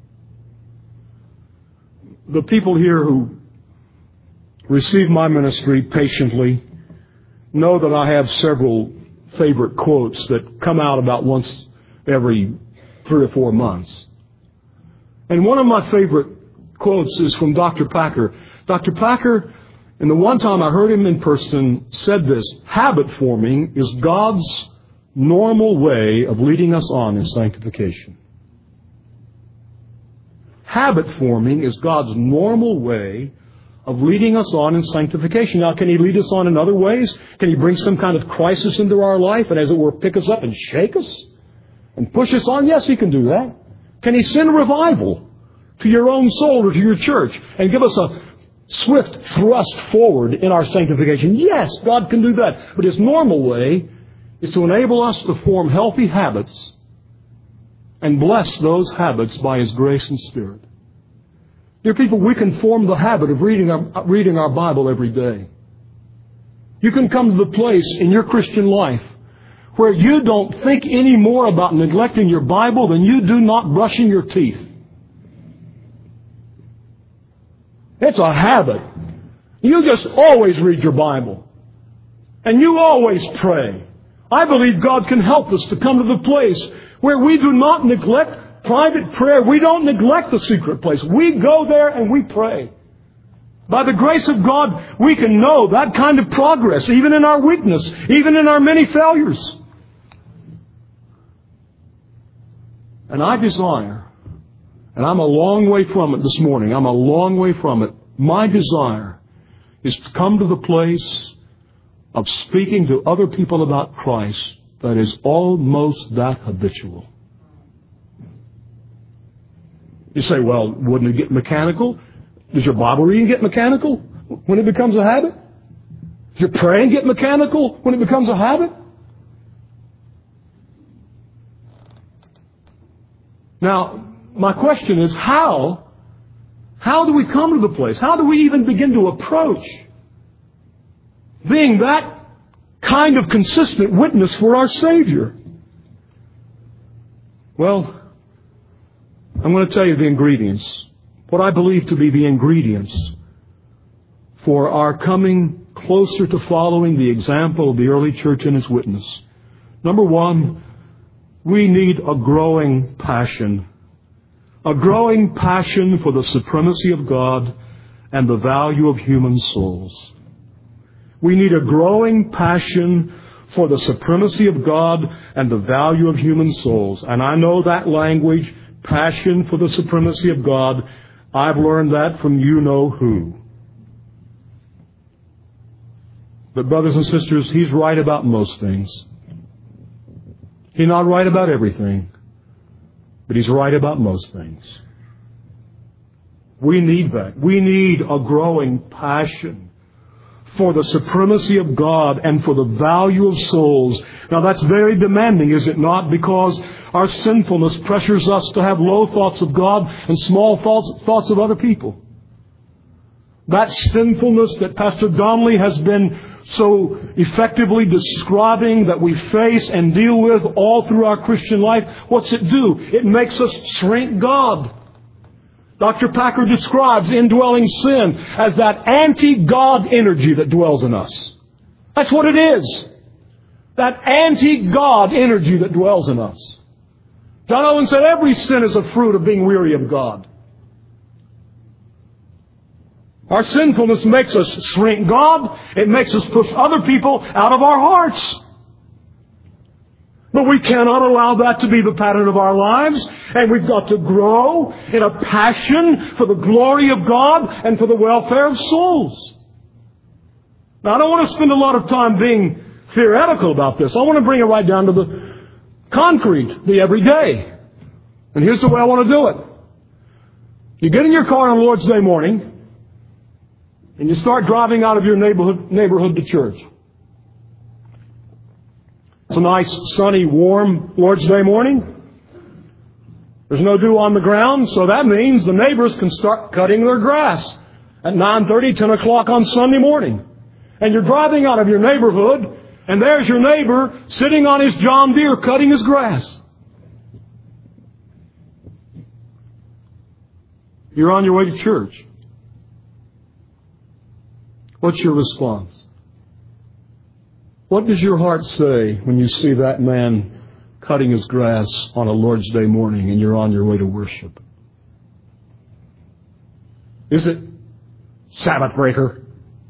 The people here who receive my ministry patiently know that I have several favorite quotes that come out about once every 3 or 4 months. And one of my favorite quotes is from Dr. Packer. Dr. Packer, and the one time I heard him in person, said this: habit forming is God's normal way of leading us on in sanctification. Habit forming is God's normal way of leading us on in sanctification. Now, can He lead us on in other ways? Can He bring some kind of crisis into our life and, as it were, pick us up and shake us and push us on? Yes, He can do that. Can He send revival to your own soul or to your church and give us a swift thrust forward in our sanctification? Yes, God can do that. But His normal way is to enable us to form healthy habits and bless those habits by His grace and Spirit. Dear people, we can form the habit of reading our Bible every day. You can come to the place in your Christian life where you don't think any more about neglecting your Bible than you do not brushing your teeth. It's a habit. You just always read your Bible. And you always pray. I believe God can help us to come to the place where we do not neglect private prayer. We don't neglect the secret place. We go there and we pray. By the grace of God, we can know that kind of progress, even in our weakness, even in our many failures. And I desire, and I'm a long way from it this morning, I'm a long way from it, my desire is to come to the place of speaking to other people about Christ that is almost that habitual. You say, well, wouldn't it get mechanical? Does your Bible reading get mechanical when it becomes a habit? Does your praying get mechanical when it becomes a habit? Now, my question is, how do we come to the place? How do we even begin to approach being that kind of consistent witness for our Savior? Well, I'm going to tell you the ingredients, what I believe to be the ingredients for our coming closer to following the example of the early church and its witness. Number one, we need a growing passion. A growing passion for the supremacy of God and the value of human souls. We need a growing passion for the supremacy of God and the value of human souls. And I know that language, passion for the supremacy of God. I've learned that from you know who. But brothers and sisters, He's right about most things. He's not right about everything, but He's right about most things. We need that. We need a growing passion for the supremacy of God and for the value of souls. Now that's very demanding, is it not? Because our sinfulness pressures us to have low thoughts of God and small thoughts of other people. That sinfulness that Pastor Donnelly has been so effectively describing, that we face and deal with all through our Christian life, what's it do? It makes us shrink God. Dr. Packer describes indwelling sin as that anti-God energy that dwells in us. That's what it is. That anti-God energy that dwells in us. John Owen said every sin is a fruit of being weary of God. Our sinfulness makes us shrink God. It makes us push other people out of our hearts. But we cannot allow that to be the pattern of our lives. And we've got to grow in a passion for the glory of God and for the welfare of souls. Now, I don't want to spend a lot of time being theoretical about this. I want to bring it right down to the concrete, the everyday. And here's the way I want to do it. You get in your car on Lord's Day morning, and you start driving out of your neighborhood to church. It's a nice, sunny, warm Lord's Day morning. There's no dew on the ground, so that means the neighbors can start cutting their grass at 9:30, 10 o'clock on Sunday morning. And you're driving out of your neighborhood, and there's your neighbor sitting on his John Deere cutting his grass. You're on your way to church. What's your response? What does your heart say when you see that man cutting his grass on a Lord's Day morning and you're on your way to worship? Is it Sabbath breaker?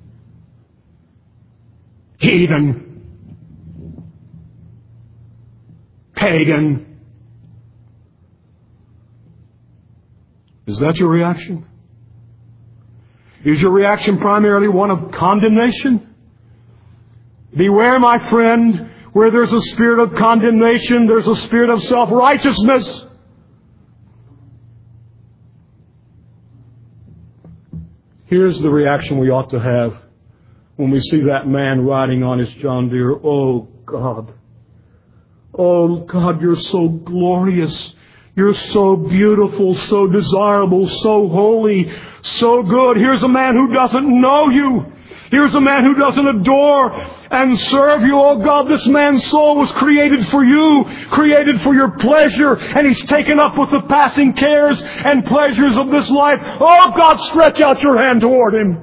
Heathen? Pagan? Is that your reaction? Is your reaction primarily one of condemnation? Beware, my friend, where there's a spirit of condemnation, there's a spirit of self-righteousness. Here's the reaction we ought to have when we see that man riding on his John Deere. Oh, God. Oh, God, you're so glorious. You're so beautiful, so desirable, so holy, so good. Here's a man who doesn't know you. Here's a man who doesn't adore and serve you. Oh God, this man's soul was created for you, created for your pleasure, and he's taken up with the passing cares and pleasures of this life. Oh God, stretch out your hand toward him.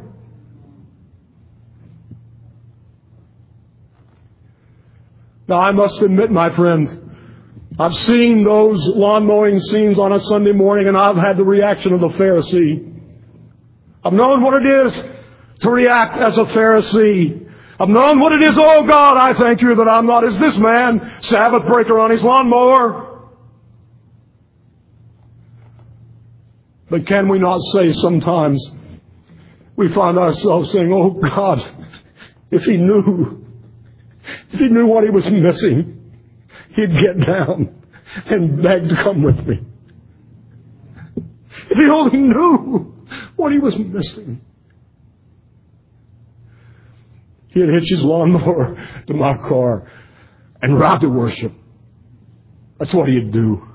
Now I must admit, my friend, I've seen those lawn mowing scenes on a Sunday morning, and I've had the reaction of the Pharisee. I've known what it is to react as a Pharisee. I've known what it is. Oh God, I thank you that I'm not as this man, Sabbath breaker on his lawnmower. But can we not say sometimes we find ourselves saying, oh God, if he knew what he was missing, he'd get down and beg to come with me. If he only knew what he was missing, he'd hitch his lawnmower to my car and ride to worship. That's what he'd do.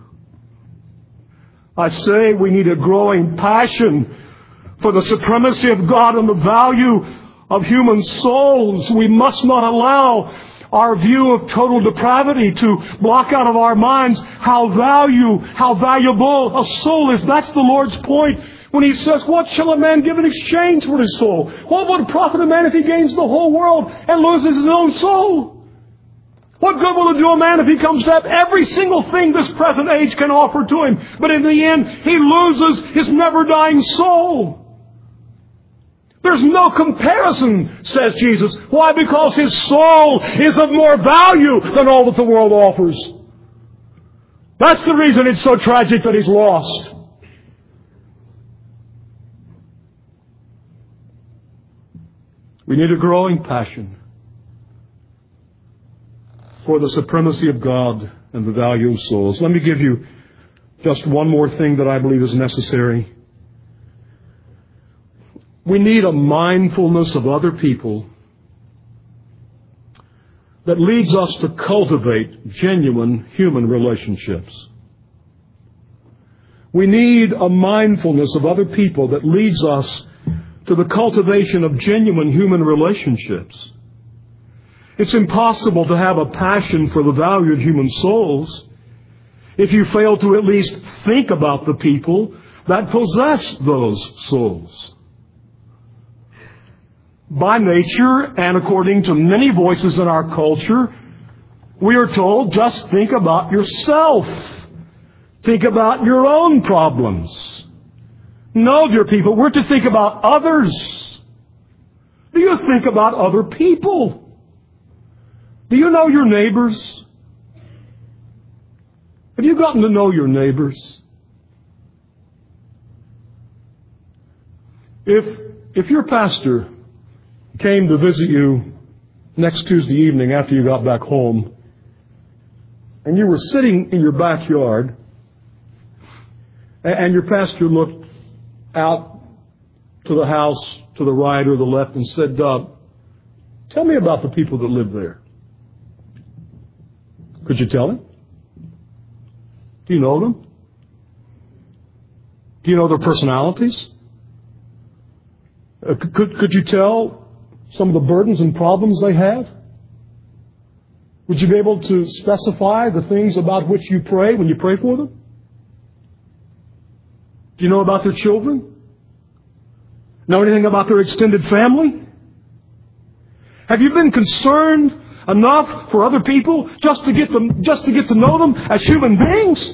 I say we need a growing passion for the supremacy of God and the value of human souls. We must not allow our view of total depravity to block out of our minds how valuable a soul is. That's the Lord's point when He says, what shall a man give in exchange for his soul? What would profit a man if he gains the whole world and loses his own soul? What good will it do a man if he comes to have every single thing this present age can offer to him, but in the end he loses his never-dying soul? There's no comparison, says Jesus. Why? Because his soul is of more value than all that the world offers. That's the reason it's so tragic that he's lost. We need a growing passion for the supremacy of God and the value of souls. Let me give you just one more thing that I believe is necessary. We need a mindfulness of other people that leads us to cultivate genuine human relationships. We need a mindfulness of other people that leads us to the cultivation of genuine human relationships. It's impossible to have a passion for the value of human souls if you fail to at least think about the people that possess those souls. by nature and according to many voices in our culture, we are told, just think about yourself. Think about your own problems. No, dear people, we're to think about others. Do you think about other people? Do you know your neighbors? Have you gotten to know your neighbors? If your pastor came to visit you next Tuesday evening after you got back home, and you were sitting in your backyard, and your pastor looked out to the house to the right or the left and said, tell me about the people that live there. Could you tell him? Do you know them? Do you know their personalities? Could you tell some of the burdens and problems they have? Would you be able to specify the things about which you pray when you pray for them? Do you know about their children? Know anything about their extended family? Have you been concerned enough for other people just to get to know them as human beings?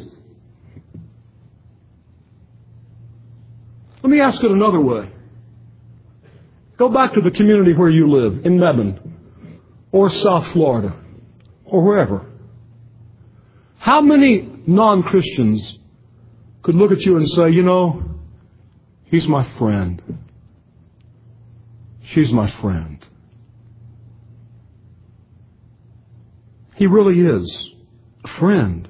Let me ask it another way. Go back to the community where you live, in Mebane, or South Florida, or wherever. How many non-Christians could look at you and say, you know, he's my friend. She's my friend. He really is a friend.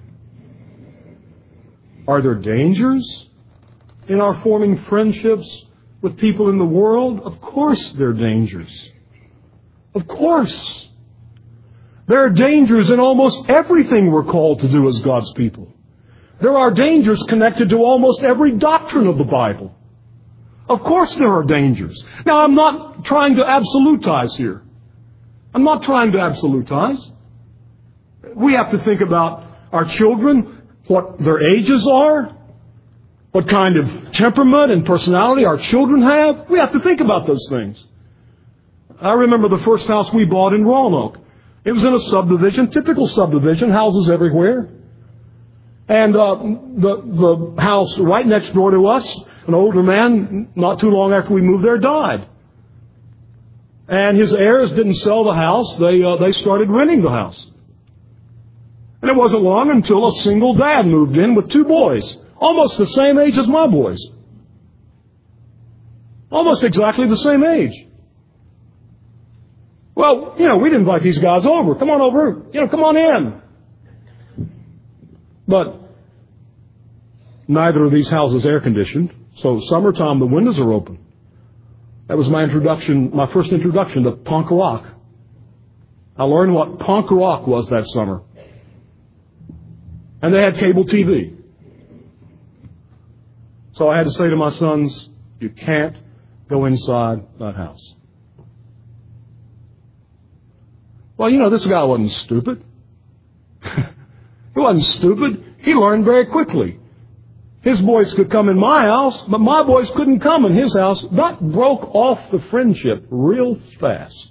Are there dangers in our forming friendships with people in the world? Of course there are dangers. Of course. There are dangers in almost everything we're called to do as God's people. There are dangers connected to almost every doctrine of the Bible. Of course there are dangers. Now, I'm not trying to absolutize here. I'm not trying to absolutize. We have to think about our children, what their ages are, what kind of temperament and personality our children have. We have to think about those things. I remember the first house we bought in Roanoke. It was in a subdivision, typical subdivision, houses everywhere. And the house right next door to us, an older man, not too long after we moved there, died. And his heirs didn't sell the house. They started renting the house. And it wasn't long until a single dad moved in with two boys, almost the same age as my boys. Almost exactly the same age. Well, we'd invite these guys over. Come on over. Come on in. But neither of these houses air conditioned. So summertime, the windows are open. That was my first introduction to punk rock. I learned what punk rock was that summer. And they had cable TV. So I had to say to my sons, you can't go inside that house. Well, this guy wasn't stupid. He wasn't stupid. He learned very quickly. His boys could come in my house, but my boys couldn't come in his house. That broke off the friendship real fast.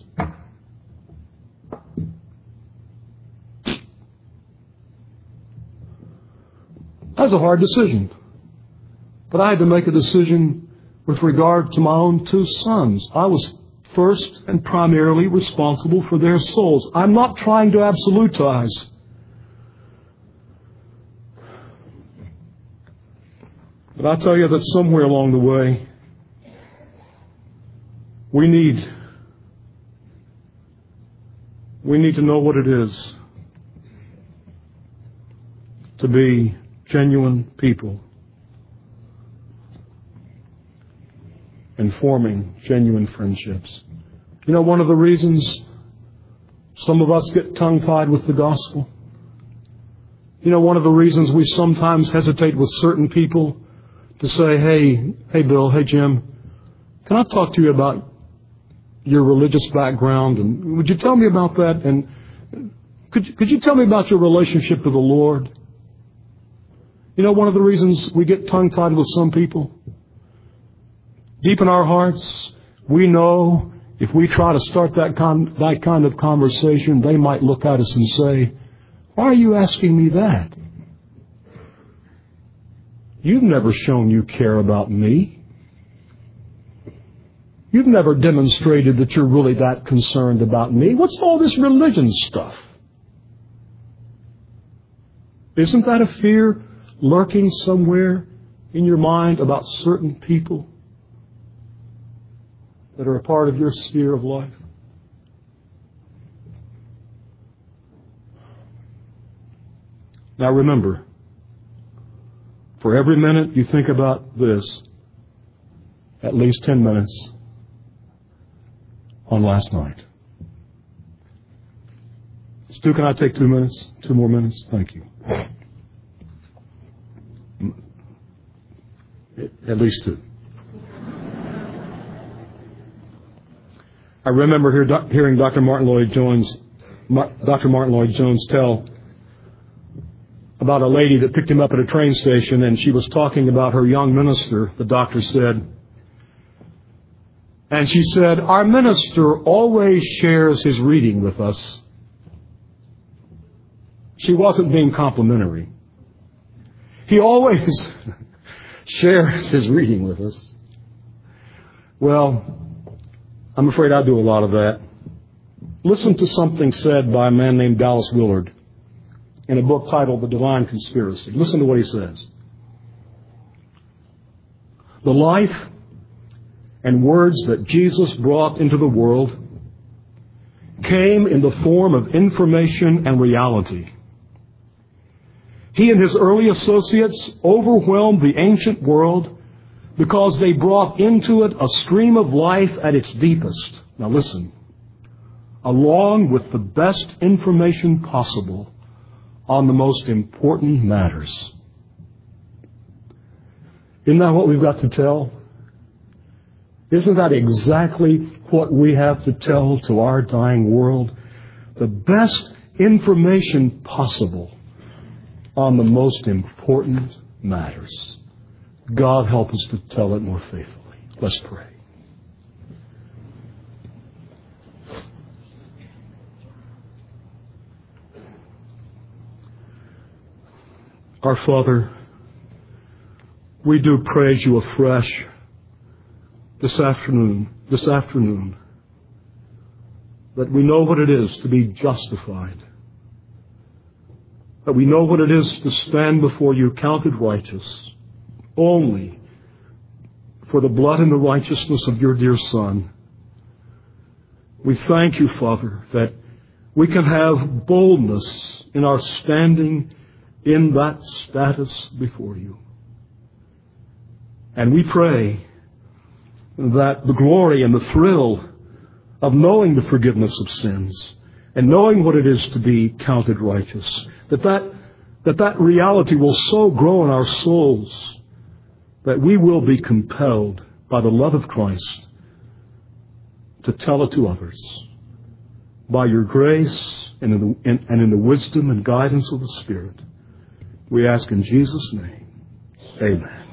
That was a hard decision. But I had to make a decision with regard to my own two sons. I was first and primarily responsible for their souls. I'm not trying to absolutize. But I tell you that somewhere along the way, we need to know what it is to be genuine people and forming genuine friendships. One of the reasons some of us get tongue-tied with the gospel, one of the reasons we sometimes hesitate with certain people to say, hey Bill, hey Jim, can I talk to you about your religious background? And would you tell me about that? And could you tell me about your relationship with the Lord? One of the reasons we get tongue-tied with some people, deep in our hearts, we know If we try to start that kind of conversation, they might look at us and say, "Why are you asking me that? You've never shown you care about me. You've never demonstrated that you're really that concerned about me. What's all this religion stuff?" Isn't that a fear lurking somewhere in your mind about certain people that are a part of your sphere of life? Now remember, for every minute you think about this, at least 10 minutes on last night. Stu, can I take 2 minutes? 2 more minutes? Thank you. At least 2. I remember hearing Dr. Martin Lloyd Jones tell about a lady that picked him up at a train station, and she was talking about her young minister, the doctor said. And she said, "Our minister always shares his reading with us." She wasn't being complimentary. He always shares his reading with us. Well, I'm afraid I do a lot of that. Listen to something said by a man named Dallas Willard in a book titled The Divine Conspiracy. Listen to what he says. "The life and words that Jesus brought into the world came in the form of information and reality. He and his early associates overwhelmed the ancient world because they brought into it a stream of life at its deepest." Now listen. "Along with the best information possible on the most important matters." Isn't that what we've got to tell? Isn't that exactly what we have to tell to our dying world? The best information possible on the most important matters. God help us to tell it more faithfully. Let's pray. Our Father, we do praise you afresh this afternoon, that we know what it is to be justified, that we know what it is to stand before you counted righteous only for the blood and the righteousness of your dear Son. We thank you, Father, that we can have boldness in our standing in that status before you. And we pray that the glory and the thrill of knowing the forgiveness of sins and knowing what it is to be counted righteous, that reality will so grow in our souls that we will be compelled by the love of Christ to tell it to others. By your grace and in the wisdom and guidance of the Spirit, we ask in Jesus' name, amen.